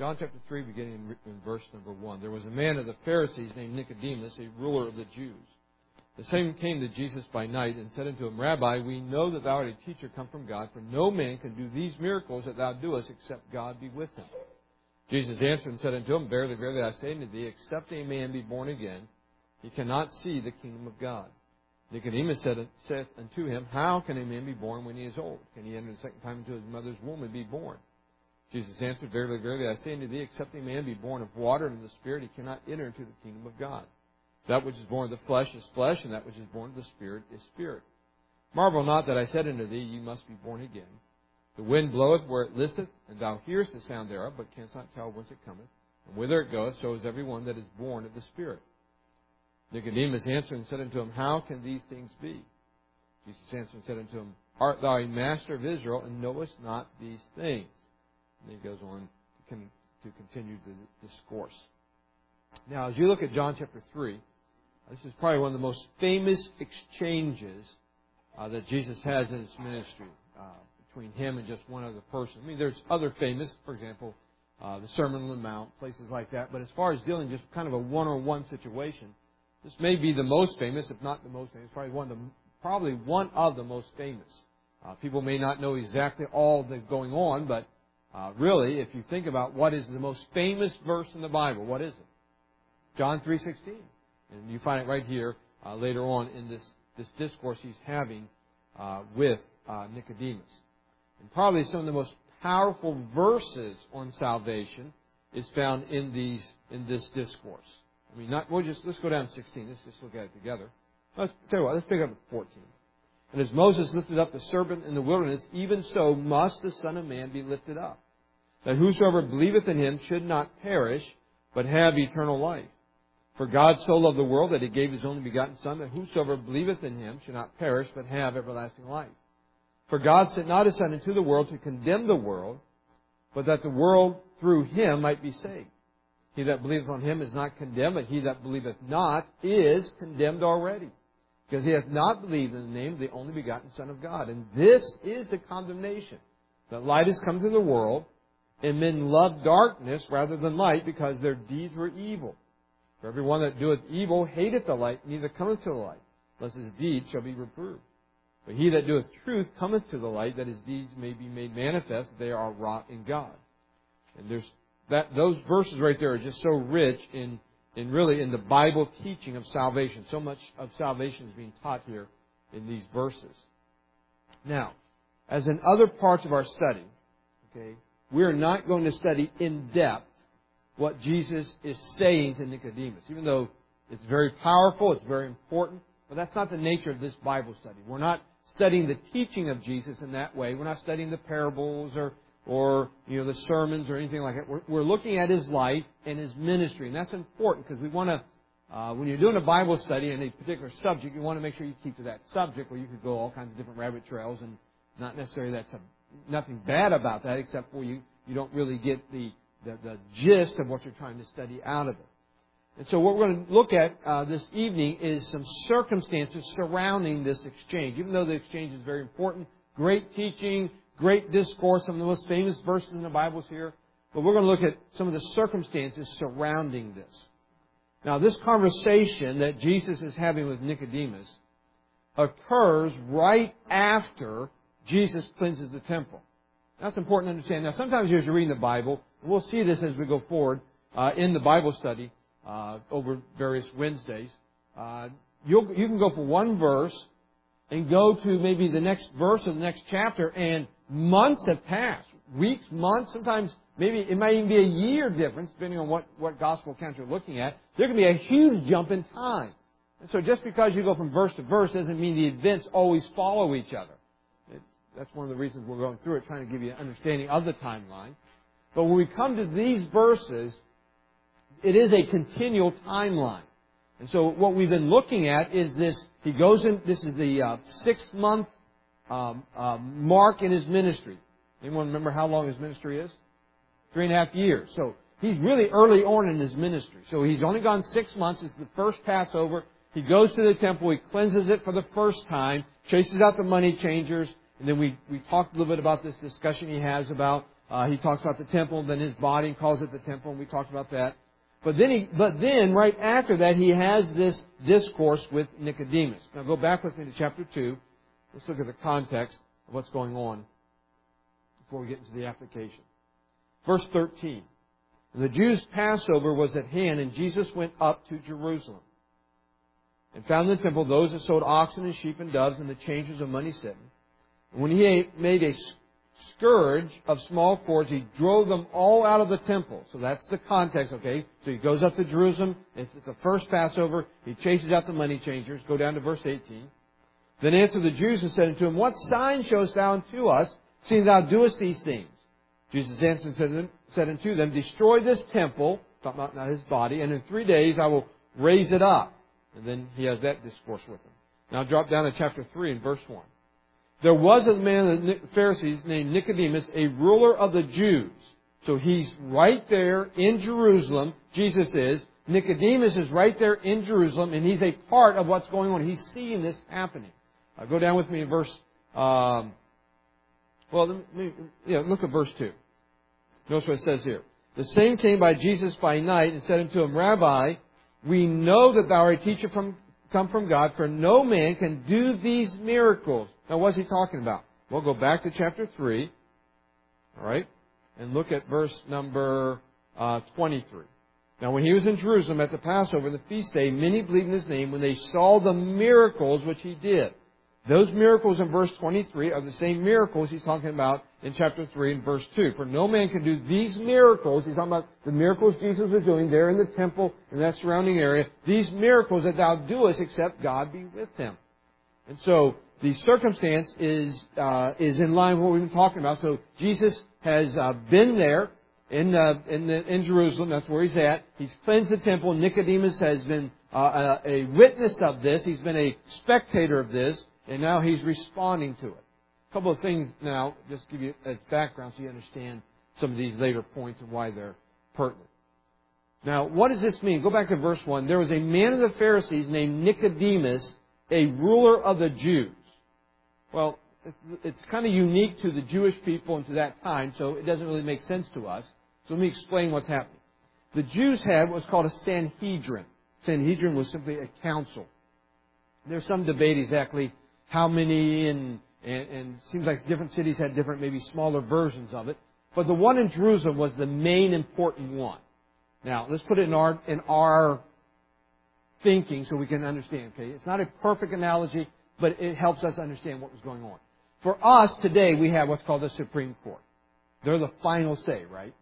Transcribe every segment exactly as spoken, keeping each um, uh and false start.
John chapter three, beginning in, in verse number one. There was a man of the Pharisees named Nicodemus, a ruler of the Jews. The same came to Jesus by night and said unto him, Rabbi, we know that thou art a teacher come from God, for no man can do these miracles that thou doest except God be with him. Jesus answered and said unto him, Verily, verily, I say unto thee, except a man be born again, he cannot see the kingdom of God. Nicodemus said, said unto him, How can a man be born when he is old? Can he enter the second time into his mother's womb and be born? Jesus answered, Verily, verily, I say unto thee, except a man be born of water and of the Spirit, he cannot enter into the kingdom of God. That which is born of the flesh is flesh, and that which is born of the Spirit is spirit. Marvel not that I said unto thee, Ye must be born again. The wind bloweth where it listeth, and thou hearest the sound thereof, but canst not tell whence it cometh, and whither it goeth, so is every one that is born of the Spirit. Nicodemus answered and said unto him, How can these things be? Jesus answered and said unto him, Art thou a master of Israel, and knowest not these things? And then he goes on to continue the discourse. Now, as you look at John chapter three, this is probably one of the most famous exchanges uh, that Jesus has in his ministry uh, between him and just one other person. I mean, there's other famous, for example, uh, the Sermon on the Mount, places like that. But as far as dealing just kind of a one-on-one situation, this may be the most famous, if not the most famous, probably one of the, probably one of the most famous. Uh, people may not know exactly all that's going on, but uh, really, if you think about what is the most famous verse in the Bible, what is it? John three sixteen. And you find it right here uh, later on in this, this discourse he's having uh, with uh, Nicodemus. And probably some of the most powerful verses on salvation is found in these in this discourse. I mean, not we'll just let's go down to sixteen. Let's just look at it together. Let's tell you what. Let's pick up at fourteen. And as Moses lifted up the serpent in the wilderness, even so must the Son of Man be lifted up, that whosoever believeth in him should not perish, but have eternal life. For God so loved the world that He gave His only begotten Son, that whosoever believeth in Him should not perish, but have everlasting life. For God sent not His Son into the world to condemn the world, but that the world through Him might be saved. He that believeth on Him is not condemned, but he that believeth not is condemned already, because he hath not believed in the name of the only begotten Son of God. And this is the condemnation, that light has come to the world, and men love darkness rather than light, because their deeds were evil. For every one that doeth evil hateth the light, neither cometh to the light, lest his deeds shall be reproved. But he that doeth truth cometh to the light, that his deeds may be made manifest, that they are wrought in God. And there's that those verses right there are just so rich in, in really in the Bible teaching of salvation. So much of salvation is being taught here in these verses. Now, as in other parts of our study, okay, we are not going to study in depth what Jesus is saying to Nicodemus, even though it's very powerful, it's very important, but that's not the nature of this Bible study. We're not studying the teaching of Jesus in that way. We're not studying the parables or, or you know, the sermons or anything like that. We're, we're looking at His life and His ministry, and that's important because we want to, uh, when you're doing a Bible study in a particular subject, you want to make sure you keep to that subject, where you could go all kinds of different rabbit trails, and not necessarily that's a, nothing bad about that, except for you, you don't really get the The, the gist of what you're trying to study out of it. And so what we're going to look at uh, this evening is some circumstances surrounding this exchange. Even though the exchange is very important, great teaching, great discourse, some of the most famous verses in the Bible is here. But we're going to look at some of the circumstances surrounding this. Now, this conversation that Jesus is having with Nicodemus occurs right after Jesus cleanses the temple. That's important to understand. Now, sometimes as you're reading the Bible, we'll see this as we go forward uh, in the Bible study uh, over various Wednesdays. Uh, you'll, you can go for one verse and go to maybe the next verse or the next chapter, and months have passed. Weeks, months, sometimes maybe it might even be a year difference, depending on what, what gospel account you're looking at. There can be a huge jump in time. And so just because you go from verse to verse doesn't mean the events always follow each other. That's one of the reasons we're going through it, trying to give you an understanding of the timeline. But when we come to these verses, it is a continual timeline. And so what we've been looking at is this, he goes in, this is the uh, six-month um, uh, mark in his ministry. Anyone remember how long his ministry is? Three and a half years. So he's really early on in his ministry. So he's only gone six months. It's the first Passover. He goes to the temple. He cleanses it for the first time, chases out the money changers. And then we, we talked a little bit about this discussion he has about Uh, he talks about the temple, then his body, and calls it the temple, and we talked about that. But then, he, but then, right after that, he has this discourse with Nicodemus. Now go back with me to chapter two. Let's look at the context of what's going on before we get into the application. Verse thirteen. The Jews' Passover was at hand, and Jesus went up to Jerusalem, and found in the temple those that sold oxen and sheep and doves, and the changers of money sitting. And when he made a scourge of small cords, he drove them all out of the temple. So that's the context, okay? So he goes up to Jerusalem. It's the first Passover. He chases out the money changers. Go down to verse eighteen. Then answered the Jews and said unto him, What sign showest thou unto us, seeing thou doest these things? Jesus answered and said, said unto them, Destroy this temple, talking about not his body, and in three days I will raise it up. And then he has that discourse with them. Now drop down to chapter three and verse one. There was a man of the Pharisees named Nicodemus, a ruler of the Jews. So he's right there in Jerusalem. Jesus is. Nicodemus is right there in Jerusalem, and he's a part of what's going on. He's seeing this happening. Uh, go down with me in verse... Um, well, let me, yeah, look at verse two. Notice what it says here. The same came by Jesus by night and said unto him, Rabbi, we know that thou art a teacher from come from God, for no man can do these miracles. Now, what's he talking about? We'll go back to chapter three, all right, and look at verse number uh, twenty-three. Now, when he was in Jerusalem at the Passover, the feast day, many believed in his name when they saw the miracles which he did. Those miracles in verse twenty-three are the same miracles he's talking about in chapter three and verse two. For no man can do these miracles. He's talking about the miracles Jesus was doing there in the temple and that surrounding area. These miracles that thou doest, except God be with him. And so the circumstance is uh, is in line with what we've been talking about. So Jesus has uh, been there in uh, in, the, in Jerusalem. That's where he's at. He's cleansed the temple. Nicodemus has been uh, a, a witness of this. He's been a spectator of this. And now he's responding to it. A couple of things now, just to give you as background so you understand some of these later points and why they're pertinent. Now, what does this mean? Go back to verse one. There was a man of the Pharisees named Nicodemus, a ruler of the Jews. Well, it's, it's kind of unique to the Jewish people and to that time, so it doesn't really make sense to us. So let me explain what's happening. The Jews had what was called a Sanhedrin. Sanhedrin was simply a council. There's some debate exactly how many, and, and, and it seems like different cities had different, maybe smaller versions of it. But the one in Jerusalem was the main important one. Now, let's put it in our, in our thinking so we can understand, okay? It's not a perfect analogy, but it helps us understand what was going on. For us today, we have what's called the Supreme Court. They're the final say, right?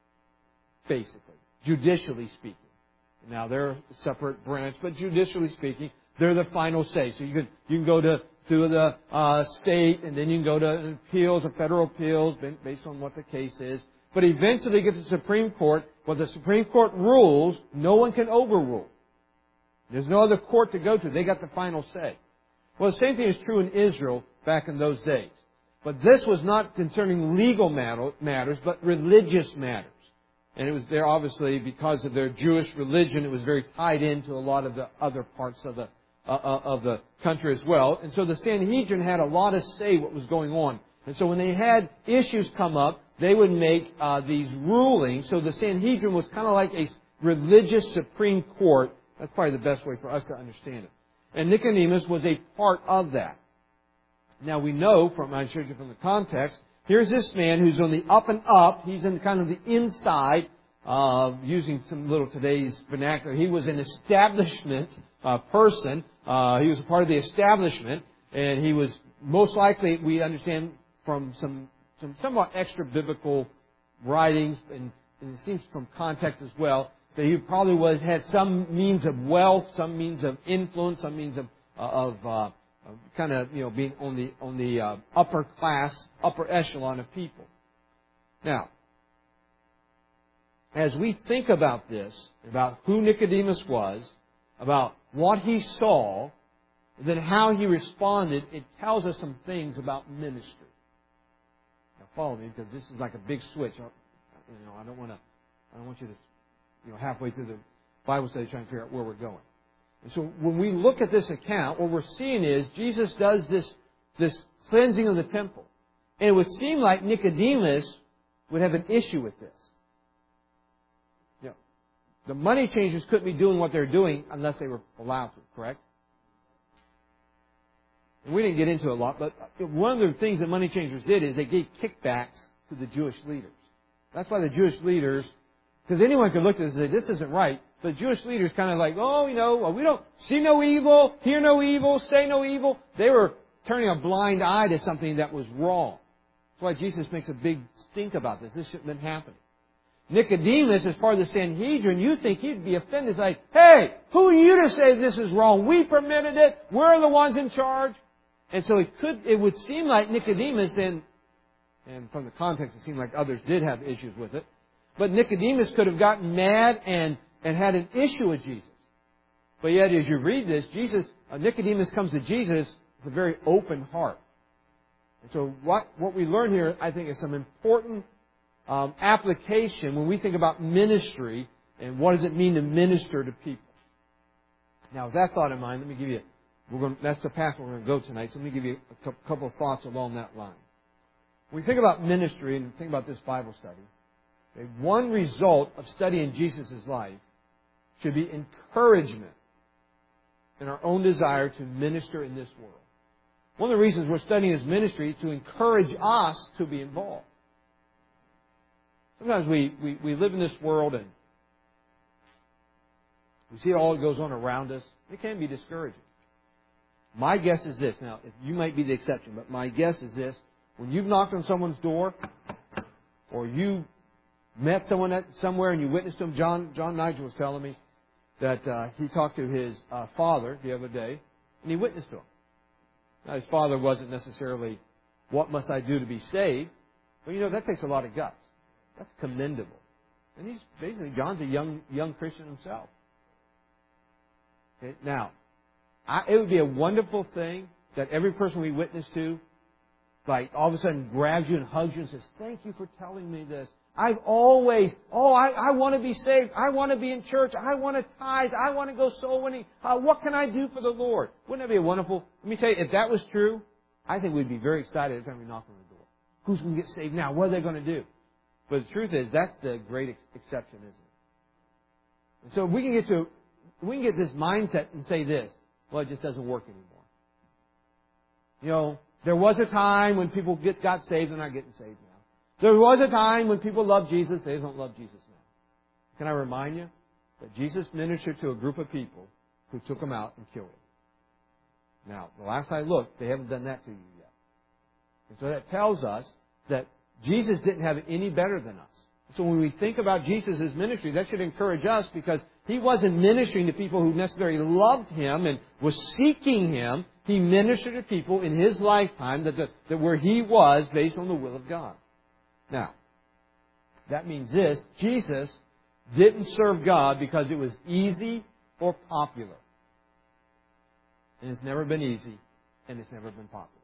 Basically. Judicially speaking. Now, they're a separate branch, but judicially speaking, they're the final say. So you can, you can go to, to the uh, state, and then you can go to appeals, a federal appeals, based on what the case is. But eventually you get to the Supreme Court. What the Supreme Court rules, no one can overrule. There's no other court to go to. They got the final say. Well, the same thing is true in Israel back in those days. But this was not concerning legal matters, but religious matters. And it was there, obviously, because of their Jewish religion, it was very tied into a lot of the other parts of the uh, of the country as well. And so the Sanhedrin had a lot of say what was going on. And so when they had issues come up, they would make uh, these rulings. So the Sanhedrin was kind of like a religious Supreme Court. That's probably the best way for us to understand it. And Nicodemus was a part of that. Now we know from, I showed you from the context, here's this man who's on the up and up. He's in kind of the inside, uh, using some little today's vernacular. He was an establishment uh, person. Uh, he was a part of the establishment. And he was most likely, we understand from some, some somewhat extra biblical writings, and, and it seems from context as well, that he probably was had some means of wealth, some means of influence, some means of, uh, of uh, kind of, you know, being on the on the uh, upper class, upper echelon of people. Now, as we think about this, about who Nicodemus was, about what he saw, then how he responded, it tells us some things about ministry. Now, follow me, because this is like a big switch. You know, I don't want to. I don't want you to, you know, halfway through the Bible study trying to figure out where we're going. And so when we look at this account, what we're seeing is Jesus does this, this cleansing of the temple. And it would seem like Nicodemus would have an issue with this. You know, the money changers couldn't be doing what they're doing unless they were allowed to, correct? And we didn't get into it a lot, but one of the things that money changers did is they gave kickbacks to the Jewish leaders. That's why the Jewish leaders, because anyone could look at this and say, this isn't right. But Jewish leaders kind of like, oh, you know, well, we don't see no evil, hear no evil, say no evil. They were turning a blind eye to something that was wrong. That's why Jesus makes a big stink about this. This shouldn't have been happening. Nicodemus, as part of the Sanhedrin, you think he'd be offended. It's like, hey, who are you to say this is wrong? We permitted it. We're the ones in charge. And so it could, it would seem like Nicodemus, and, and from the context it seemed like others did have issues with it, but Nicodemus could have gotten mad and, and had an issue with Jesus. But yet as you read this, Jesus, uh, Nicodemus comes to Jesus with a very open heart. And so what, what we learn here, I think, is some important um, application when we think about ministry and what does it mean to minister to people. Now, with that thought in mind, let me give you We're going, that's the path we're going to go tonight. So let me give you a couple of thoughts along that line. When we think about ministry and think about this Bible study, okay, one result of studying Jesus' life should be encouragement in our own desire to minister in this world. One of the reasons we're studying His ministry is to encourage us to be involved. Sometimes we, we, we live in this world and we see all that goes on around us. It can be discouraging. My guess is this. Now, you might be the exception, but my guess is this. When you've knocked on someone's door, or you met someone at somewhere and you witnessed them, John John Nigel was telling me that uh, he talked to his uh, father the other day, and he witnessed to him. Now, his father wasn't necessarily, what must I do to be saved? But, you know, that takes a lot of guts. That's commendable. And he's basically, John's a young young Christian himself. Okay, now, I, it would be a wonderful thing that every person we witness to, like, all of a sudden grabs you and hugs you and says, thank you for telling me this. I've always, oh, I, I want to be saved. I want to be in church. I want to tithe. I want to go soul winning. Uh, what can I do for the Lord? Wouldn't that be a wonderful? Let me tell you, if that was true, I think we'd be very excited every time we knock on the door. Who's going to get saved now? What are they going to do? But the truth is, that's the great ex- exception, isn't it? And so if we can get to, we can get this mindset and say this, well, it just doesn't work anymore. You know, there was a time when people get, got saved, they're not getting saved now. There was a time when people loved Jesus, they don't love Jesus now. Can I remind you that Jesus ministered to a group of people who took Him out and killed Him. Now, the last I looked, they haven't done that to you yet. And so that tells us that Jesus didn't have it any better than us. So when we think about Jesus' ministry, that should encourage us because He wasn't ministering to people who necessarily loved Him and was seeking Him. He ministered to people in His lifetime that, the, that where He was based on the will of God. Now, that means this. Jesus didn't serve God because it was easy or popular. And it's never been easy, and it's never been popular.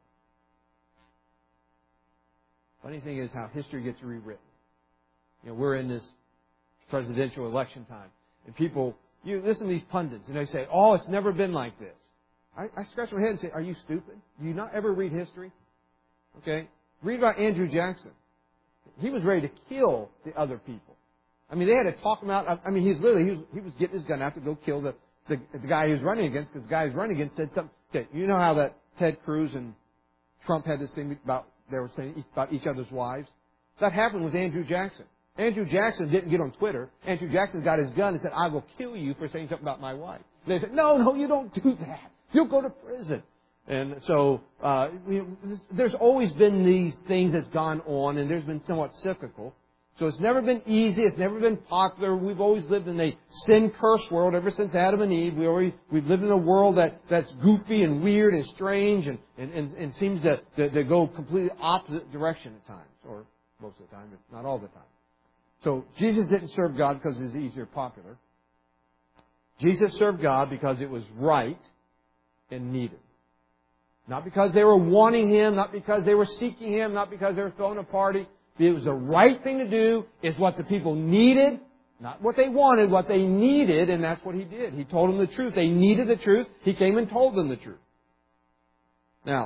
Funny thing is how history gets rewritten. You know, we're in this presidential election time. And people, you listen to these pundits, and they say, oh, it's never been like this. I, I scratch my head and say, are you stupid? Do you not ever read history? Okay? Read about Andrew Jackson. He was ready to kill the other people. I mean, they had to talk him out. I mean, he's literally, he was, he was getting his gun out to go kill the, the, the guy he was running against, because the guy he was running against said something. Okay, you know how that Ted Cruz and Trump had this thing about, they were saying about each other's wives? That happened with Andrew Jackson. Andrew Jackson didn't get on Twitter. Andrew Jackson got his gun and said, I will kill you for saying something about my wife. They said, no, no, you don't do that. You'll go to prison. And so uh, there's always been these things that's gone on, and there's been somewhat cyclical. So it's never been easy. It's never been popular. We've always lived in a sin-cursed world ever since Adam and Eve. We always, we've lived in a world that, that's goofy and weird and strange and, and, and, and seems to, to, to go completely opposite direction at times, or most of the time, but not all the time. So Jesus didn't serve God because it was easy or popular. Jesus served God because it was right and needed. Not because they were wanting Him, not because they were seeking Him, not because they were throwing a party. It was the right thing to do. It's what the people needed, not what they wanted, what they needed, and that's what He did. He told them the truth. They needed the truth. He came and told them the truth. Now,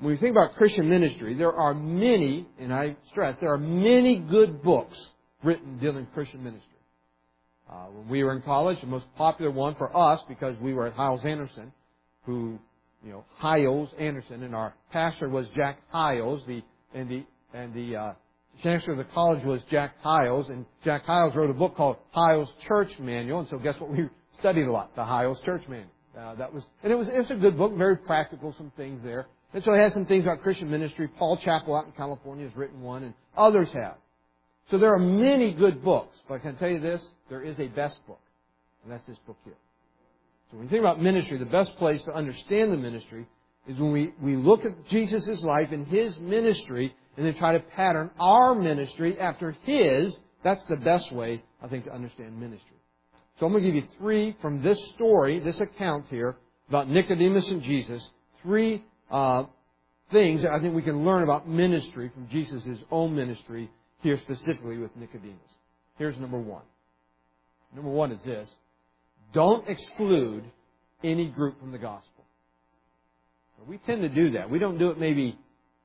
when we think about Christian ministry, there are many, and I stress, there are many good books written dealing with Christian ministry. Uh, when we were in college, the most popular one for us, because we were at Hyles-Anderson, who, you know, Hyles-Anderson, and our pastor was Jack Hyles, the, and the, and the, uh, chancellor of the college was Jack Hyles, and Jack Hyles wrote a book called Hyles Church Manual, and so guess what we studied a lot? The Hyles Church Manual. Uh, that was, and it was, it was a good book, very practical, some things there. And so it had some things about Christian ministry. Paul Chappell out in California has written one, and others have. So there are many good books, but I can tell you this, there is a best book, and that's this book here. So when you think about ministry, the best place to understand the ministry is when we, we look at Jesus' life and His ministry, and then try to pattern our ministry after His. That's the best way, I think, to understand ministry. So I'm going to give you three from this story, this account here, about Nicodemus and Jesus, three uh, things that I think we can learn about ministry from Jesus' own ministry here specifically with Nicodemus. Here's number one. Number one is this. Don't exclude any group from the gospel. We tend to do that. We don't do it maybe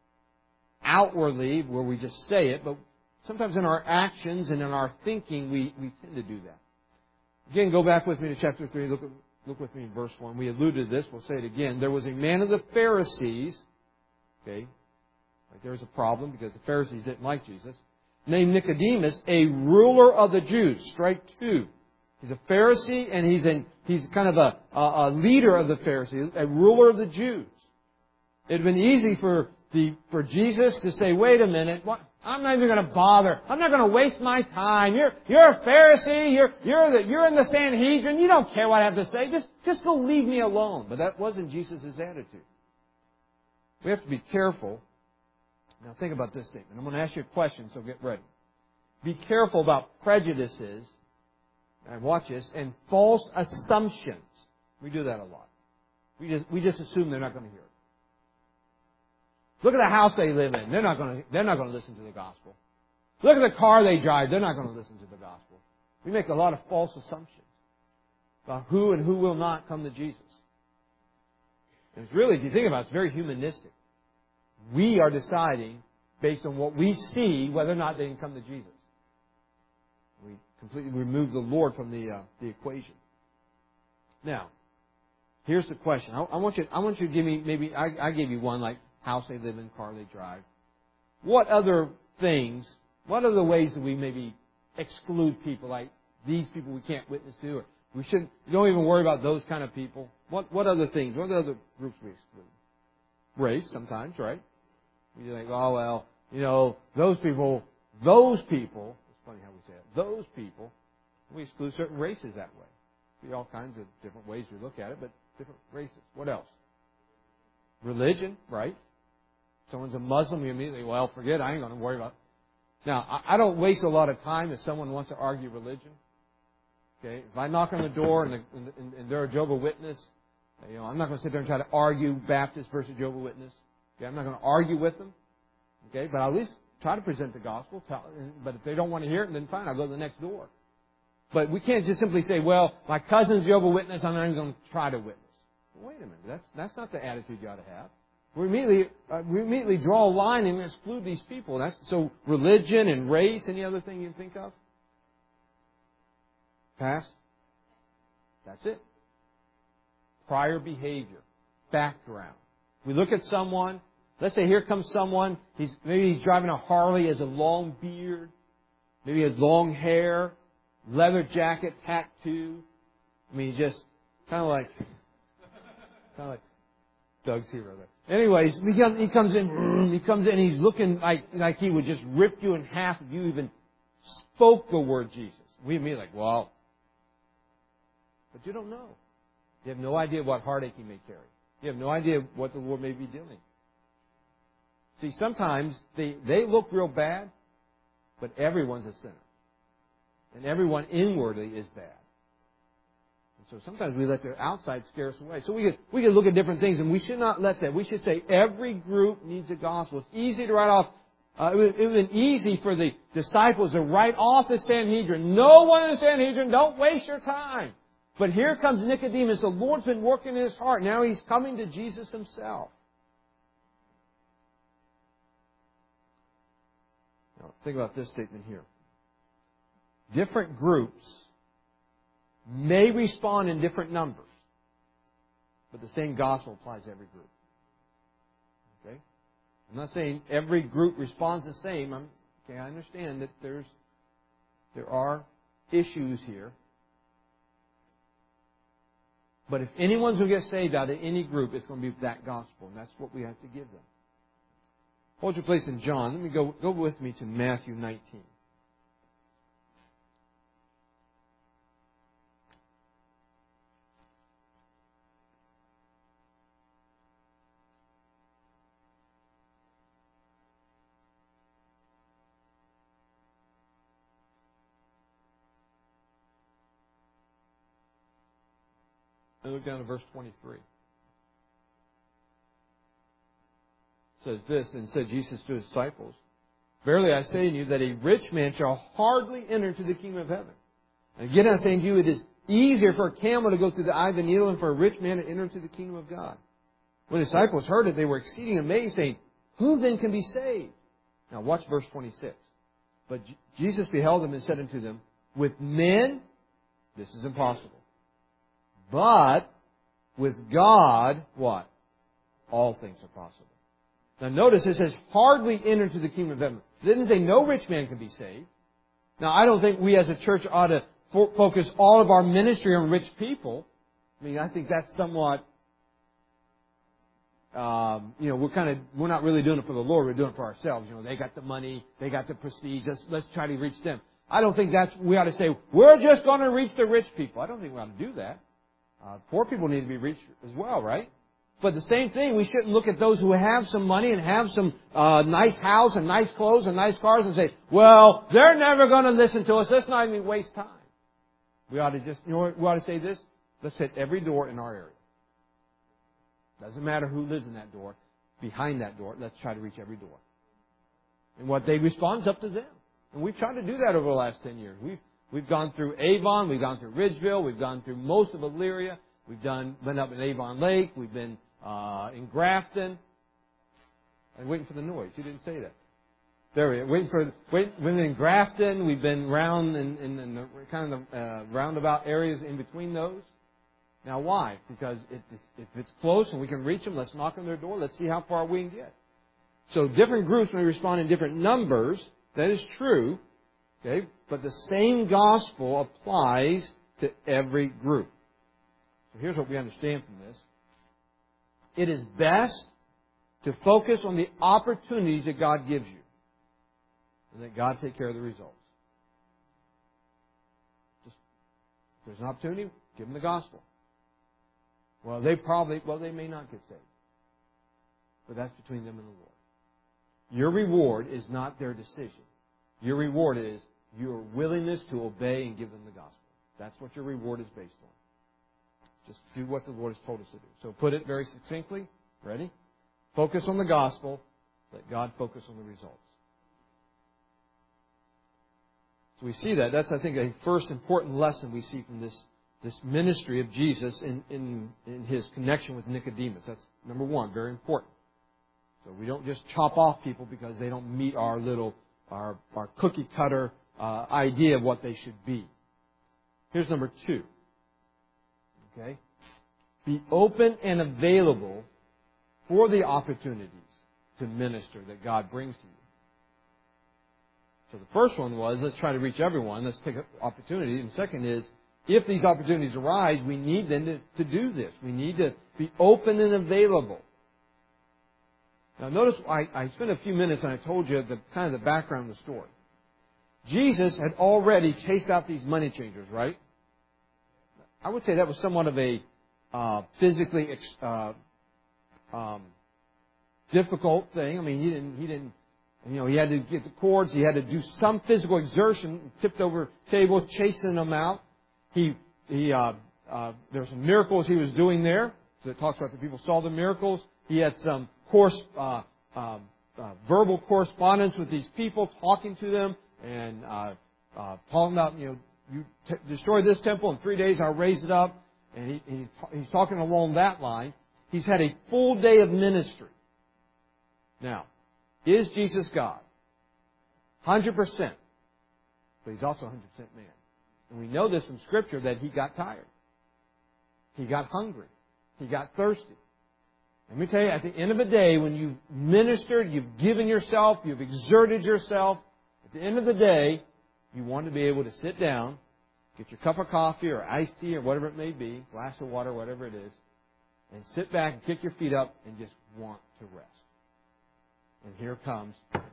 outwardly where we just say it, but sometimes in our actions and in our thinking we, we tend to do that. Again, go back with me to chapter three. Look, at, look with me in verse one. We alluded to this. We'll say it again. There was a man of the Pharisees. Okay. Like there was a problem because the Pharisees didn't like Jesus. Named Nicodemus, a ruler of the Jews. Strike two. He's a Pharisee and he's in, he's kind of a, a, a leader of the Pharisees, a ruler of the Jews. It had been easy for the for Jesus to say, wait a minute, what? I'm not even going to bother. I'm not going to waste my time. You're you're a Pharisee. You're you're the, you're in the Sanhedrin. You don't care what I have to say. Just just go leave me alone. But that wasn't Jesus' attitude. We have to be careful. Now think about this statement. I'm going to ask you a question, so get ready. Be careful about prejudices. And watch this, and false assumptions. We do that a lot. We just we just assume they're not going to hear it. Look at the house they live in. They're not going to, they're not going to listen to the gospel. Look at the car they drive. They're not going to listen to the gospel. We make a lot of false assumptions about who and who will not come to Jesus. And it's really, if you think about it, it's very humanistic. We are deciding based on what we see whether or not they can come to Jesus. We completely remove the Lord from the uh, the equation. Now, here's the question. I, I want you. I want you to give me maybe. I, I gave you one like house they live in, car they drive. What other things? What other ways do we maybe exclude people like these people we can't witness to, or we shouldn't? We don't even worry about those kind of people. What what other things? What other groups we exclude? Race sometimes, right? We think, oh well, you know, those people. Those people. Funny how we say it. Those people, we exclude certain races that way. See all kinds of different ways we look at it, but different races. What else? Religion, right? Someone's a Muslim, you immediately, well, forget it, I ain't going to worry about it. Now, I don't waste a lot of time if someone wants to argue religion. Okay? If I knock on the door and, the, and, and they're a Jehovah's Witness, you know, I'm not going to sit there and try to argue Baptist versus Jehovah's Witness. Okay? I'm not going to argue with them. Okay? But I'll at least try to present the gospel. Tell, but if they don't want to hear it, then fine, I'll go to the next door. But we can't just simply say, well, my cousin's Jehovah's Witness, I'm not even going to try to witness. Wait a minute. That's that's not the attitude you ought to have. We immediately uh, we immediately draw a line and exclude these people. That's so religion and race. Any other thing you think of? Past. That's it. Prior behavior, background. We look at someone. Let's say here comes someone. He's maybe he's driving a Harley. Has a long beard. Maybe has long hair, leather jacket, tattoo. I mean, just kind of like. Kind of like Doug's hero there. Anyways, he comes, he comes in, he comes in, he's looking like, like he would just rip you in half if you even spoke the word Jesus. We immediately like, well, but you don't know. You have no idea what heartache he may carry. You have no idea what the Lord may be doing. See, sometimes they, they look real bad, but everyone's a sinner. And everyone inwardly is bad. So sometimes we let the outside scare us away. So we could, we could look at different things, and we should not let that. We should say every group needs a gospel. It's easy to write off. Uh, it would have been easy for the disciples to write off the Sanhedrin. No one in the Sanhedrin, don't waste your time. But here comes Nicodemus. The Lord's been working in his heart. Now he's coming to Jesus himself. think about this statement here. Different groups may respond in different numbers, but the same gospel applies to every group. Okay? I'm not saying every group responds the same. I'm, okay, I understand that there's there are issues here. But if anyone's going to get saved out of any group, it's going to be that gospel, and that's what we have to give them. Hold your place in John. Let me go go with me to Matthew nineteen. And look down to verse twenty-three. It says this, and said Jesus to his disciples, "Verily I say to you that a rich man shall hardly enter into the kingdom of heaven. And again I say to you, it is easier for a camel to go through the eye of the needle than for a rich man to enter into the kingdom of God." When the disciples heard it, they were exceeding amazed, saying, "Who then can be saved?" Now watch verse twenty-six. But Jesus beheld them and said unto them, "With men this is impossible. But with God," what? "All things are possible." Now notice it says, hardly enter into the kingdom of heaven. It didn't say no rich man can be saved. Now I don't think we as a church ought to fo- focus all of our ministry on rich people. I mean, I think that's somewhat, um, you know, we're kind of, we're not really doing it for the Lord, we're doing it for ourselves. You know, they got the money, they got the prestige, let's, let's try to reach them. I don't think that's, we ought to say, we're just going to reach the rich people. I don't think we ought to do that. Uh, poor people need to be reached as well, right? But the same thing, we shouldn't look at those who have some money and have some uh, nice house and nice clothes and nice cars and say, well, they're never going to listen to us. Let's not even waste time. We ought to just, you know what, we ought to say this? Let's hit every door in our area. Doesn't matter who lives in that door. Behind that door, let's try to reach every door. And what they respond is up to them. And we've tried to do that over the last ten years. We've We've gone through Avon, we've gone through Ridgeville, we've gone through most of Elyria, we've done been up in Avon Lake, we've been uh, in Grafton. I'm waiting for the noise. You didn't say that. There we are. Waiting for wait, we've been in Grafton. We've been round in, in, in the kind of the uh, roundabout areas in between those. Now, why? Because if it's, if it's close and we can reach them, let's knock on their door. Let's see how far we can get. So different groups may respond in different numbers. That is true. Okay, but the same gospel applies to every group. So here's what we understand from this. It is best to focus on the opportunities that God gives you, and let God take care of the results. Just, if there's an opportunity, give them the gospel. Well, they probably, well, they may not get saved. But that's between them and the Lord. Your reward is not their decision. Your reward is your willingness to obey and give them the gospel. That's what your reward is based on. Just do what the Lord has told us to do. So put it very succinctly. Ready? Focus on the gospel. Let God focus on the results. So we see that. That's, I think, a first important lesson we see from this, this ministry of Jesus in, in, in His connection with Nicodemus. That's number one, very important. So we don't just chop off people because they don't meet our little, our, our cookie cutter uh, idea of what they should be. Here's number two. Okay? Be open and available for the opportunities to minister that God brings to you. So the first one was, let's try to reach everyone. Let's take an opportunity. And second is, if these opportunities arise, we need then to, to do this. We need to be open and available. Now notice, I, I spent a few minutes and I told you the kind of the background of the story. Jesus had already chased out these money changers, right? I would say that was somewhat of a uh, physically uh, um, difficult thing. I mean, he didn't, he didn't, you know, he had to get the cords. He had to do some physical exertion. Tipped over tables, chasing them out. He, he, uh, uh, there were some miracles he was doing there. So it talks about the people saw the miracles. He had some course, uh, uh, uh, verbal correspondence with these people, talking to them and uh, uh, talking about, you know, you t- destroy this temple in three days, I'll raise it up. And he, he, he's talking along that line. He's had a full day of ministry. Now, is Jesus God? one one hundred percent. But He's also one hundred percent man. And we know this from Scripture that He got tired. He got hungry. He got thirsty. Let me tell you, at the end of the day, when you've ministered, you've given yourself, you've exerted yourself, at the end of the day, you want to be able to sit down, get your cup of coffee or iced tea or whatever it may be, glass of water, whatever it is, and sit back and kick your feet up and just want to rest. And here comes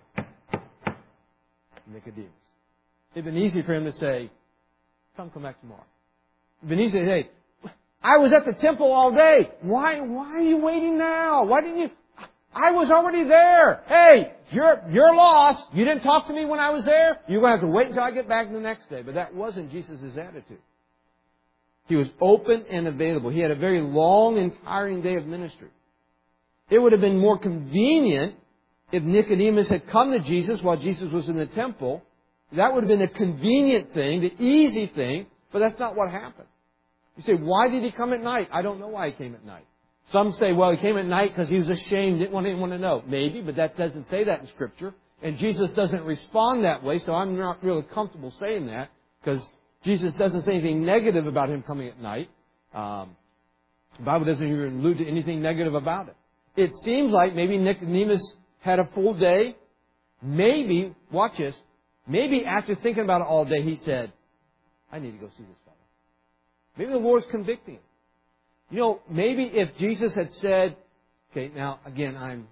Nicodemus. It'd been easy for him to say, come, come back tomorrow. It'd been easy to say, I was at the temple all day. Why, why are you waiting now? Why didn't you? I was already there. Hey, you're, you're lost. You didn't talk to me when I was there. You're going to have to wait until I get back the next day. But that wasn't Jesus' attitude. He was open and available. He had a very long and tiring day of ministry. It would have been more convenient if Nicodemus had come to Jesus while Jesus was in the temple. That would have been the convenient thing, the easy thing, but that's not what happened. You say, why did He come at night? I don't know why He came at night. Some say, well, He came at night because He was ashamed, didn't want anyone to know. Maybe, but that doesn't say that in Scripture. And Jesus doesn't respond that way, so I'm not really comfortable saying that because Jesus doesn't say anything negative about Him coming at night. Um, the Bible doesn't even allude to anything negative about it. It seems like maybe Nicodemus had a full day. Maybe, watch this, maybe after thinking about it all day, he said, I need to go see this fellow. Maybe the Lord's convicting him. You know, maybe if Jesus had said, okay, now, again, I'm,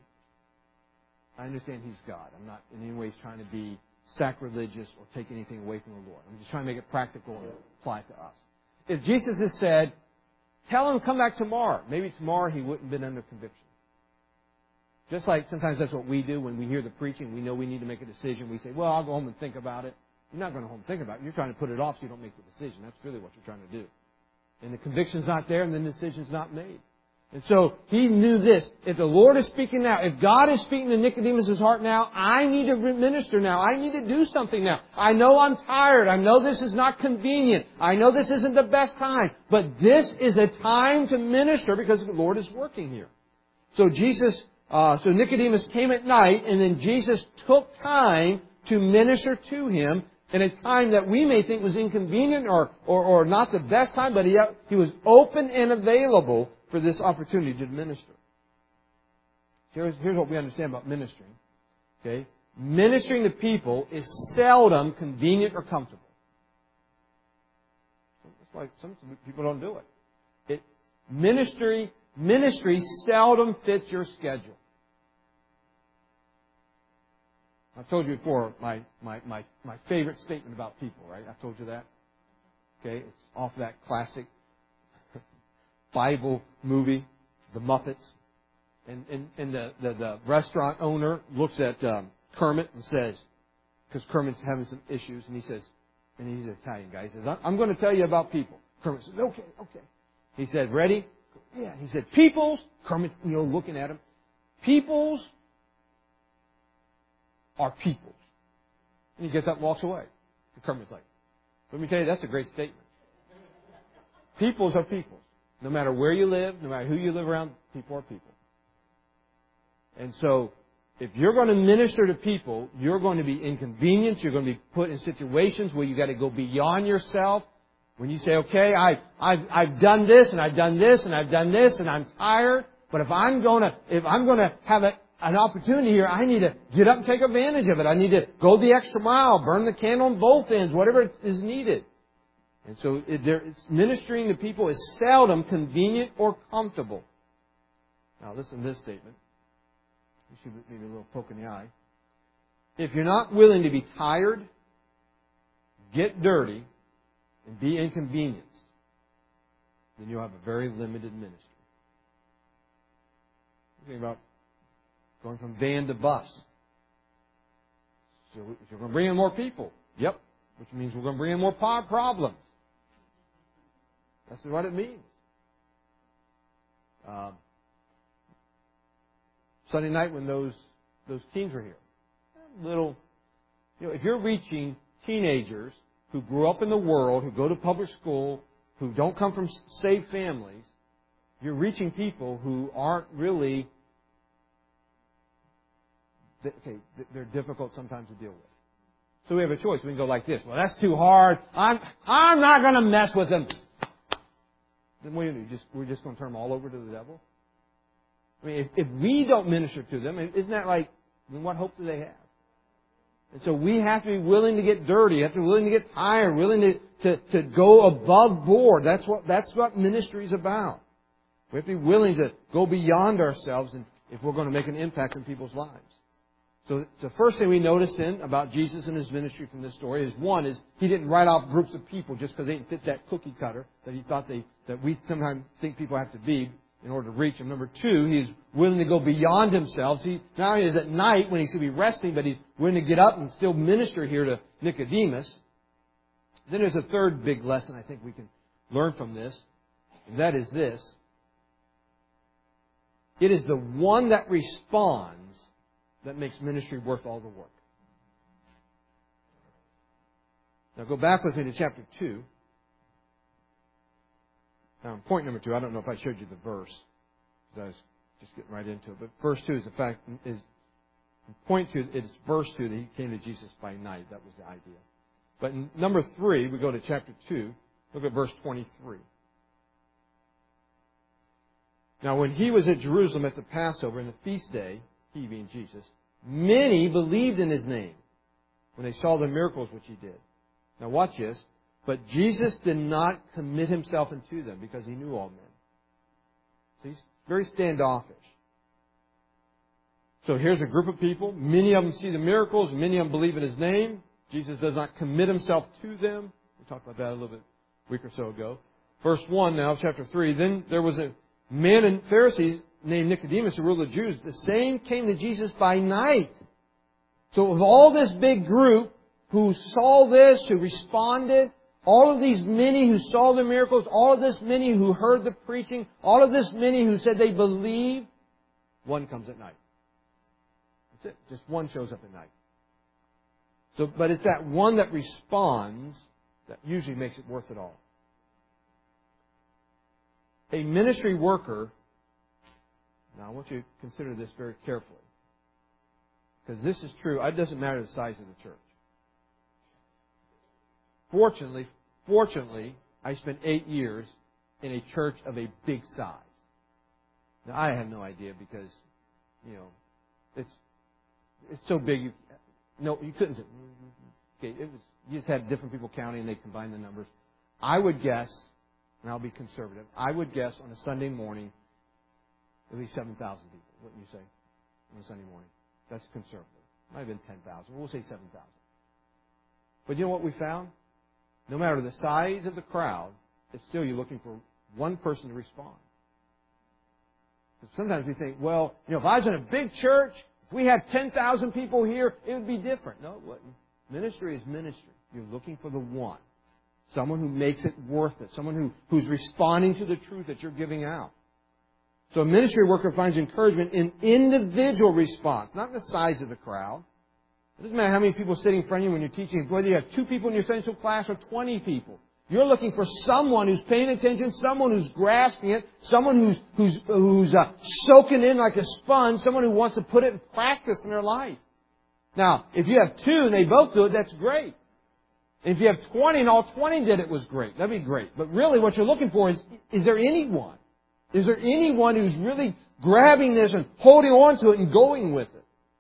I understand He's God. I'm not in any ways trying to be sacrilegious or take anything away from the Lord. I'm just trying to make it practical and apply it to us. If Jesus had said, tell him to come back tomorrow, maybe tomorrow he wouldn't have been under conviction. Just like sometimes that's what we do when we hear the preaching, we know we need to make a decision. We say, well, I'll go home and think about it. You're not going to go home and think about it. You're trying to put it off so you don't make the decision. That's really what you're trying to do. And the conviction's not there and the decision's not made. And so he knew this. If the Lord is speaking now, if God is speaking to Nicodemus' heart now, I need to minister now. I need to do something now. I know I'm tired. I know this is not convenient. I know this isn't the best time. But this is a time to minister because the Lord is working here. So Jesus, uh, so Nicodemus came at night and then Jesus took time to minister to him in a time that we may think was inconvenient or, or, or not the best time, but he, he was open and available for this opportunity to minister. Here's, here's what we understand about ministering. Okay? Ministering to people is seldom convenient or comfortable. That's why some people don't do it. It ministry, ministry seldom fits your schedule. I've told you before my, my, my, my favorite statement about people, right? I've told you that. Okay? It's off that classic Bible movie, The Muppets. And, and, and the, the, the restaurant owner looks at um, Kermit and says, because Kermit's having some issues, and he says, and he's an Italian guy, he says, I'm going to tell you about people. Kermit says, okay, okay. He said, ready? Yeah. He said, peoples. Kermit's, you know, looking at him. Peoples are peoples. And he gets up and walks away. And Kermit's like, let me tell you, that's a great statement. Peoples are peoples. No matter where you live, no matter who you live around, people are people. And so, if you're going to minister to people, you're going to be inconvenienced. You're going to be put in situations where you've got to go beyond yourself. When you say, okay, I, I've, I've done this and I've done this and I've done this and I'm tired. But if I'm going to, if I'm going to have a, an opportunity here, I need to get up and take advantage of it. I need to go the extra mile, burn the candle on both ends, whatever is needed. And so it, there, it's ministering to people is seldom convenient or comfortable. Now listen to this statement. You should maybe a little poke in the eye. If you're not willing to be tired, get dirty, and be inconvenienced, then you'll have a very limited ministry. Think about going from van to bus. So you're going to bring in more people. Yep. Which means we're going to bring in more problems. That's what it means. Um, Sunday night when those those teens were here, little, you know, if you're reaching teenagers who grew up in the world, who go to public school, who don't come from saved families, you're reaching people who aren't really, okay, they're difficult sometimes to deal with. So we have a choice. We can go like this. Well, that's too hard. I'm, I'm not going to mess with them. Then what do you do? Just, we're just going to turn them all over to the devil? I mean, if, if we don't minister to them, isn't that like, then what hope do they have? And so we have to be willing to get dirty, have to be willing to get tired, willing to, to, to go above board. That's what, that's what ministry is about. We have to be willing to go beyond ourselves and if we're going to make an impact in people's lives. So the first thing we notice then about Jesus and His ministry from this story is, one, is He didn't write off groups of people just because they didn't fit that cookie cutter that He thought they, that we sometimes think people have to be in order to reach Him. Number two, He's willing to go beyond Himself. He not only is at night when He should be resting, but He's willing to get up and still minister here to Nicodemus. Then there's a third big lesson I think we can learn from this, and that is this. It is the one that responds that makes ministry worth all the work. Now go back with me to chapter two. Now, point number two, I don't know if I showed you the verse, because I was just getting right into it. But verse two is the fact, is point two, it's verse two that He came to Jesus by night. That was the idea. But in number three, we go to chapter two. Look at verse twenty-three. Now, when He was at Jerusalem at the Passover and the feast day, He being Jesus, many believed in His name when they saw the miracles which He did. Now watch this. But Jesus did not commit Himself unto them because He knew all men. So He's very standoffish. So here's a group of people. Many of them see the miracles. Many of them believe in His name. Jesus does not commit Himself to them. We talked about that a little bit a week or so ago. Verse one now, chapter three. Then there was a man in Pharisees named Nicodemus, who ruled the Jews. The same came to Jesus by night. So of all this big group who saw this, who responded, all of these many who saw the miracles, all of this many who heard the preaching, all of this many who said they believe, one comes at night. That's it. Just one shows up at night. So, but it's that one that responds that usually makes it worth it all. A ministry worker, now I want you to consider this very carefully, because this is true. It doesn't matter the size of the church. Fortunately, fortunately, I spent eight years in a church of a big size. Now, I have no idea because, you know, it's it's so big. You, no, you couldn't. Okay, it was. You just had different people counting, and they combined the numbers. I would guess, and I'll be conservative. I would guess on a Sunday morning, at least seven thousand people. Wouldn't you say? On a Sunday morning, that's conservative. Might have been ten thousand. We'll say seven thousand. But you know what we found? No matter the size of the crowd, it's still you're looking for one person to respond. Sometimes we think, well, you know, if I was in a big church, if we had ten thousand people here, it would be different. No, it wouldn't. Ministry is ministry. You're looking for the one. Someone who makes it worth it. Someone who, who's responding to the truth that you're giving out. So a ministry worker finds encouragement in individual response, not in the size of the crowd. It doesn't matter how many people are sitting in front of you when you're teaching, whether you have two people in your Sunday school class or twenty people. You're looking for someone who's paying attention, someone who's grasping it, someone who's who's who's uh, soaking in like a sponge, someone who wants to put it in practice in their life. Now, if you have two and they both do it, that's great. And if you have twenty and all twenty did it, was great. That'd be great. But really what you're looking for is, is there anyone? Is there anyone who's really grabbing this and holding on to it and going with it?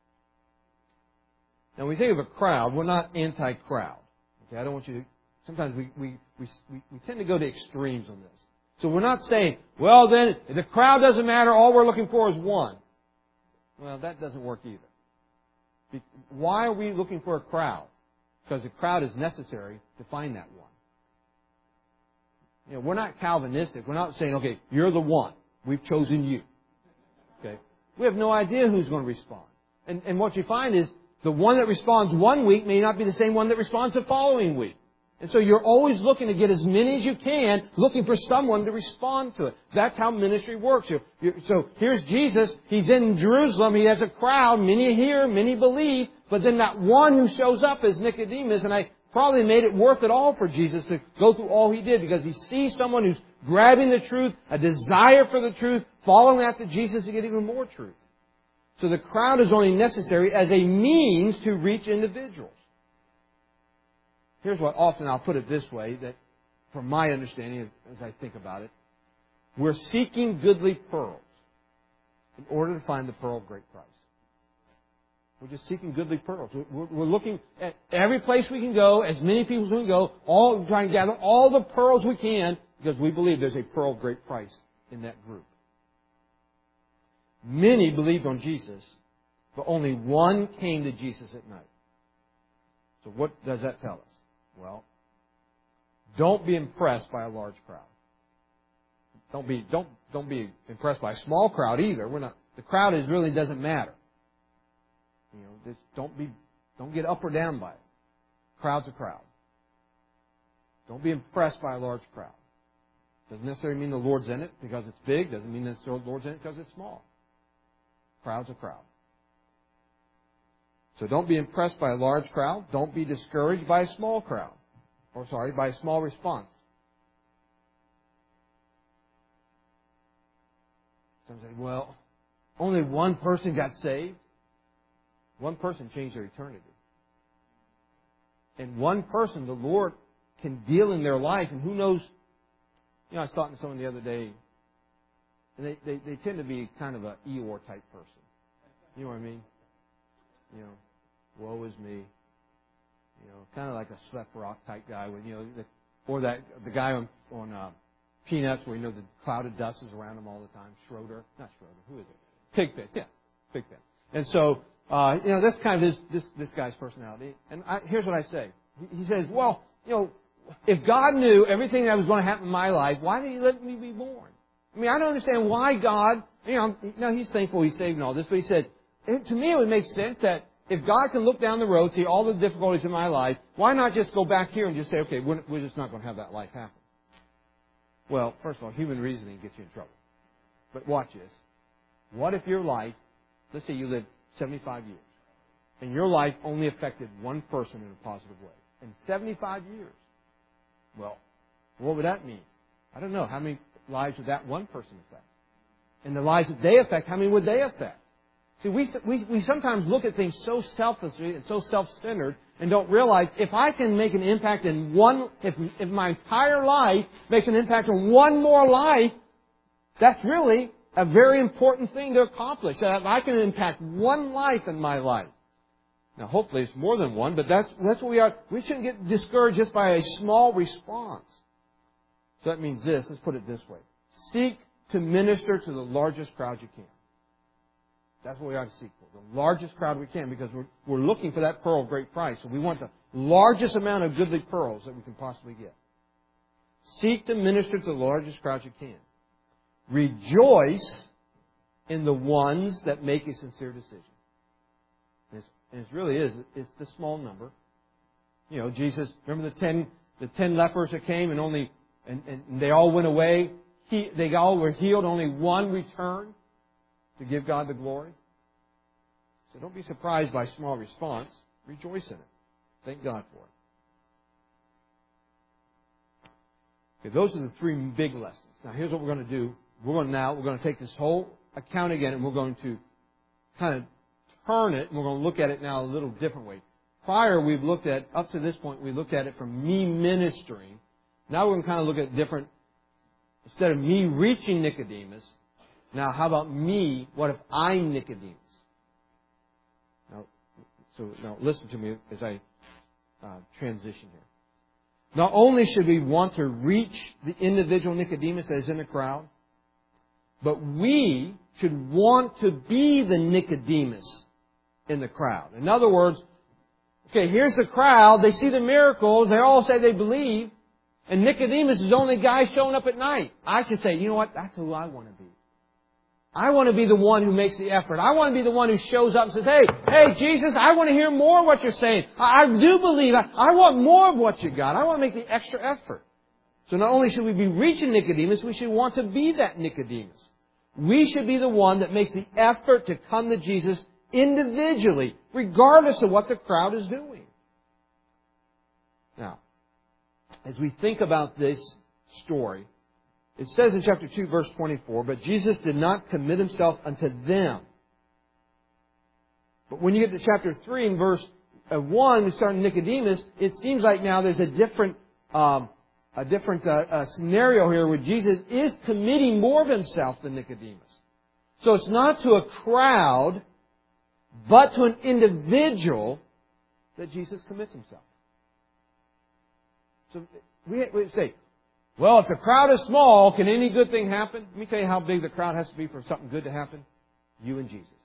Now, when we think of a crowd, we're not anti-crowd. Okay, I don't want you to... Sometimes we, we, we, we tend to go to extremes on this. So we're not saying, well, then, if the crowd doesn't matter, all we're looking for is one. Well, that doesn't work either. Why are we looking for a crowd? Because the crowd is necessary to find that one. You know, we're not Calvinistic. We're not saying, okay, you're the one. We've chosen you. Okay? We have no idea who's going to respond. And, and what you find is, the one that responds one week may not be the same one that responds the following week. And so you're always looking to get as many as you can, looking for someone to respond to it. That's how ministry works. You're, you're, so here's Jesus. He's in Jerusalem. He has a crowd. Many hear, many believe. But then that one who shows up is Nicodemus. And I probably made it worth it all for Jesus to go through all He did, because He sees someone who's grabbing the truth, a desire for the truth, following after Jesus to get even more truth. So the crowd is only necessary as a means to reach individuals. here's what often I'll put it this way, that from my understanding as, as I think about it, we're seeking goodly pearls in order to find the pearl of great price. We're just seeking goodly pearls. We're, we're looking at every place we can go, as many people as we can go, all trying to gather all the pearls we can, because we believe there's a pearl of great price in that group. Many believed on Jesus, but only one came to Jesus at night. So what does that tell us? Well, don't be impressed by a large crowd. Don't be don't don't be impressed by a small crowd either. We're not. The crowd is really doesn't matter. You know, just don't be don't get up or down by it. Crowd's a crowd. Don't be impressed by a large crowd. Doesn't necessarily mean the Lord's in it because it's big. Doesn't mean necessarily the Lord's in it because it's small. Crowd's a crowd. So don't be impressed by a large crowd. Don't be discouraged by a small crowd. Or sorry, by a small response. Some say, well, only one person got saved. One person changed their eternity. And one person, the Lord can deal in their life. And who knows, you know, I was talking to someone the other day, and they, they, they tend to be kind of an Eeyore type person. You know what I mean? You know, woe is me. You know, kind of like a Slep Rock type guy, with you know, the, or that the guy on on uh, Peanuts, where you know the cloud of dust is around him all the time. Schroeder, not Schroeder. Who is it? Pigpen. Yeah, Pigpen. And so, uh, you know, that's kind of his this this guy's personality. And I, here's what I say. He, he says, well, you know, if God knew everything that was going to happen in my life, why did He let me be born? I mean, I don't understand why God. You know, you know, He's thankful He's saved and all this, but He said, to me, it would make sense that if God can look down the road, see all the difficulties in my life, why not just go back here and just say, okay, we're, we're just not going to have that life happen? Well, first of all, human reasoning gets you in trouble. But watch this. What if your life, let's say you lived seventy-five years, and your life only affected one person in a positive way? In seventy-five years. Well, what would that mean? I don't know. How many lives would that one person affect? And the lives that they affect, how many would they affect? See, we, we, we sometimes look at things so selfishly and so self-centered and don't realize if I can make an impact in one, if, if my entire life makes an impact on one more life, that's really a very important thing to accomplish. That if I can impact one life in my life. Now, hopefully it's more than one, but that's, that's what we are. We shouldn't get discouraged just by a small response. So that means this. Let's put it this way. Seek to minister to the largest crowd you can. That's what we ought to seek for. The largest crowd we can, because we're, we're looking for that pearl of great price. So we want the largest amount of goodly pearls that we can possibly get. Seek to minister to the largest crowd you can. Rejoice in the ones that make a sincere decision. And, it's, and it really is. It's the small number. You know, Jesus, remember the ten, the ten lepers that came and only, and, and they all went away. He, they all were healed. Only one returned to give God the glory. So don't be surprised by small response. Rejoice in it. Thank God for it. Okay, those are the three big lessons. Now here's what we're going to do. We're going to now, we're going to take this whole account again and we're going to kind of turn it and we're going to look at it now a little different way. Prior we've looked at, up to this point, we looked at it from me ministering. Now we're going to kind of look at different, instead of me reaching Nicodemus, now, how about me? What if I'm Nicodemus? Now, so now listen to me as I uh, transition here. Not only should we want to reach the individual Nicodemus that is in the crowd, but we should want to be the Nicodemus in the crowd. In other words, okay, here's the crowd. They see the miracles. They all say they believe. And Nicodemus is the only guy showing up at night. I should say, you know what? That's who I want to be. I want to be the one who makes the effort. I want to be the one who shows up and says, hey, hey, Jesus, I want to hear more of what you're saying. I, I do believe. I, I want more of what you got. I want to make the extra effort. So not only should we be reaching Nicodemus, we should want to be that Nicodemus. We should be the one that makes the effort to come to Jesus individually, regardless of what the crowd is doing. Now, as we think about this story, it says in chapter two, verse twenty-four, but Jesus did not commit Himself unto them. But when you get to chapter three and verse at one, we start Nicodemus, it seems like now there's a different um, a different uh, uh, scenario here where Jesus is committing more of Himself than Nicodemus. So it's not to a crowd, but to an individual that Jesus commits Himself. So we, we say, well, if the crowd is small, can any good thing happen? Let me tell you how big the crowd has to be for something good to happen. You and Jesus.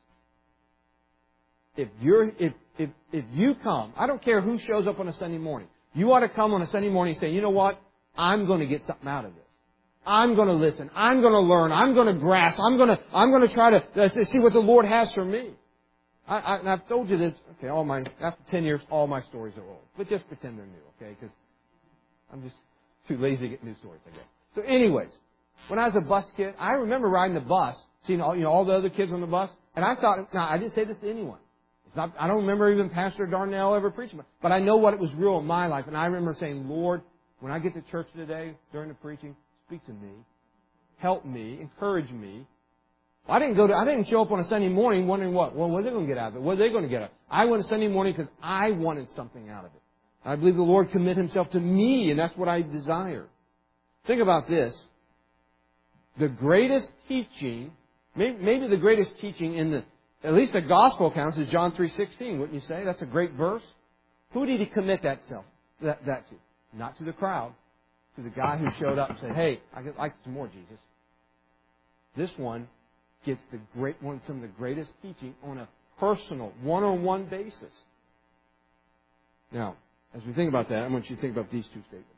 If you're, if, if, if you come, I don't care who shows up on a Sunday morning. You ought to come on a Sunday morning and say, you know what? I'm going to get something out of this. I'm going to listen. I'm going to learn. I'm going to grasp. I'm going to, I'm going to try to uh, see what the Lord has for me. I, I, and I've told you this. Okay, all my, after ten years, all my stories are old. But just pretend they're new, okay? Because I'm just too lazy to get new stories, I guess. So anyways, when I was a bus kid, I remember riding the bus, seeing all, you know, all the other kids on the bus, and I thought, now, I didn't say this to anyone. It's not, I don't remember even Pastor Darnell ever preaching, but I know what it was real in my life. And I remember saying, Lord, when I get to church today, during the preaching, speak to me, help me, encourage me. Well, I didn't go to, I didn't show up on a Sunday morning wondering what, well, what are they going to get out of it? What are they going to get out of it? I went a Sunday morning because I wanted something out of it. I believe the Lord commit Himself to me, and that's what I desire. Think about this. The greatest teaching, maybe, maybe the greatest teaching in the, at least the gospel accounts, is John three sixteen, wouldn't you say? That's a great verse. Who did He commit that self, that, that to? Not to the crowd. To the guy who showed up and said, hey, I'd like some more, Jesus. This one gets the great one, some of the greatest teaching on a personal, one-on-one basis. Now, as we think about that, I want you to think about these two statements.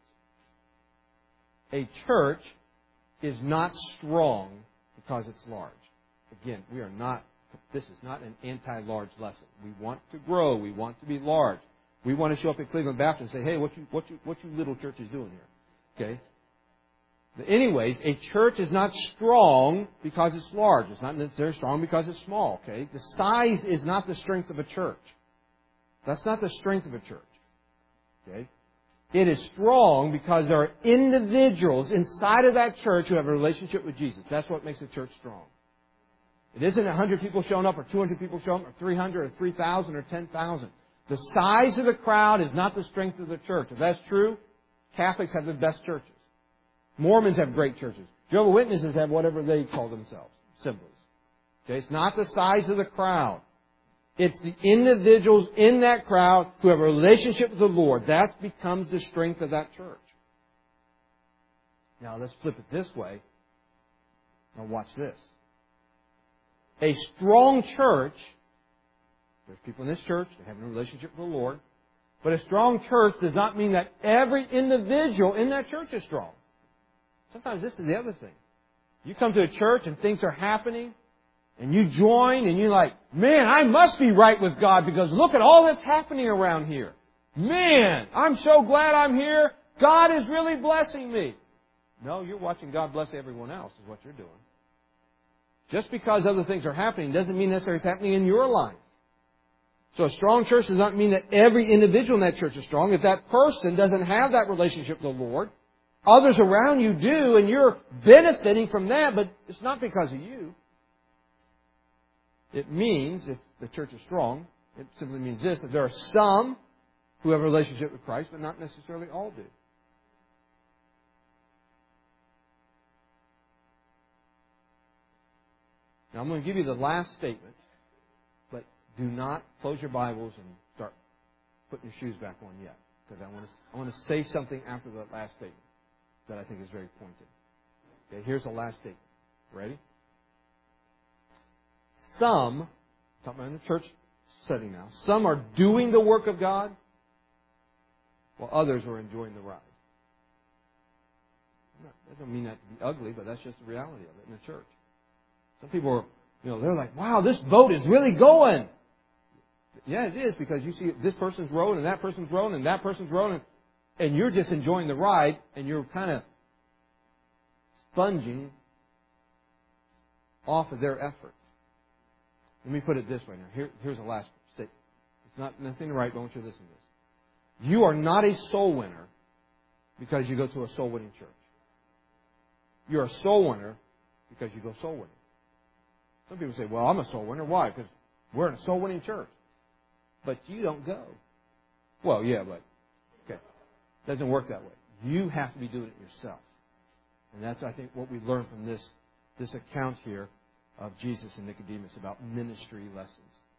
A church is not strong because it's large. Again, we are not, this is not an anti-large lesson. We want to grow. We want to be large. We want to show up at Cleveland Baptist and say, hey, what you, what you, what you little churches doing here? Okay? But anyways, a church is not strong because it's large. It's not necessarily strong because it's small. Okay? The size is not the strength of a church. That's not the strength of a church. Okay? It is strong because there are individuals inside of that church who have a relationship with Jesus. That's what makes a church strong. It isn't one hundred people showing up or two hundred people showing up or three hundred or three thousand or ten thousand. The size of the crowd is not the strength of the church. If that's true, Catholics have the best churches. Mormons have great churches. Jehovah's Witnesses have whatever they call themselves, symbols. Okay? It's not the size of the crowd. It's the individuals in that crowd who have a relationship with the Lord. That becomes the strength of that church. Now let's flip it this way. Now watch this. A strong church, there's people in this church that have a relationship with the Lord, but a strong church does not mean that every individual in that church is strong. Sometimes this is the other thing. You come to a church and things are happening, and you join, and you're like, man, I must be right with God because look at all that's happening around here. Man, I'm so glad I'm here. God is really blessing me. No, you're watching God bless everyone else is what you're doing. Just because other things are happening doesn't mean necessarily it's happening in your life. So a strong church does not mean that every individual in that church is strong. If that person doesn't have that relationship with the Lord, others around you do, and you're benefiting from that, but it's not because of you. It means, if the church is strong, it simply means this, that there are some who have a relationship with Christ, but not necessarily all do. Now I'm going to give you the last statement, but do not close your Bibles and start putting your shoes back on yet, because I want to, I want to say something after the last statement that I think is very pointed. Okay, here's the last statement. Ready? Some, talking about in the church setting now, some are doing the work of God, while others are enjoying the ride. I don't mean that to be ugly, but that's just the reality of it in the church. Some people are, you know, they're like, wow, this boat is really going. Yeah, it is, because you see this person's rowing, and that person's rowing, and that person's rowing, and you're just enjoying the ride, and you're kind of sponging off of their effort. Let me put it this way now. Here, here's the last statement. It's not nothing to write, but I want you to listen to this. You are not a soul winner because you go to a soul winning church. You're a soul winner because you go soul winning. Some people say, well, I'm a soul winner. Why? Because we're in a soul winning church. But you don't go. Well, yeah, but okay, it doesn't work that way. You have to be doing it yourself, and that's I think what we learn from this this account here of Jesus and Nicodemus about ministry lessons.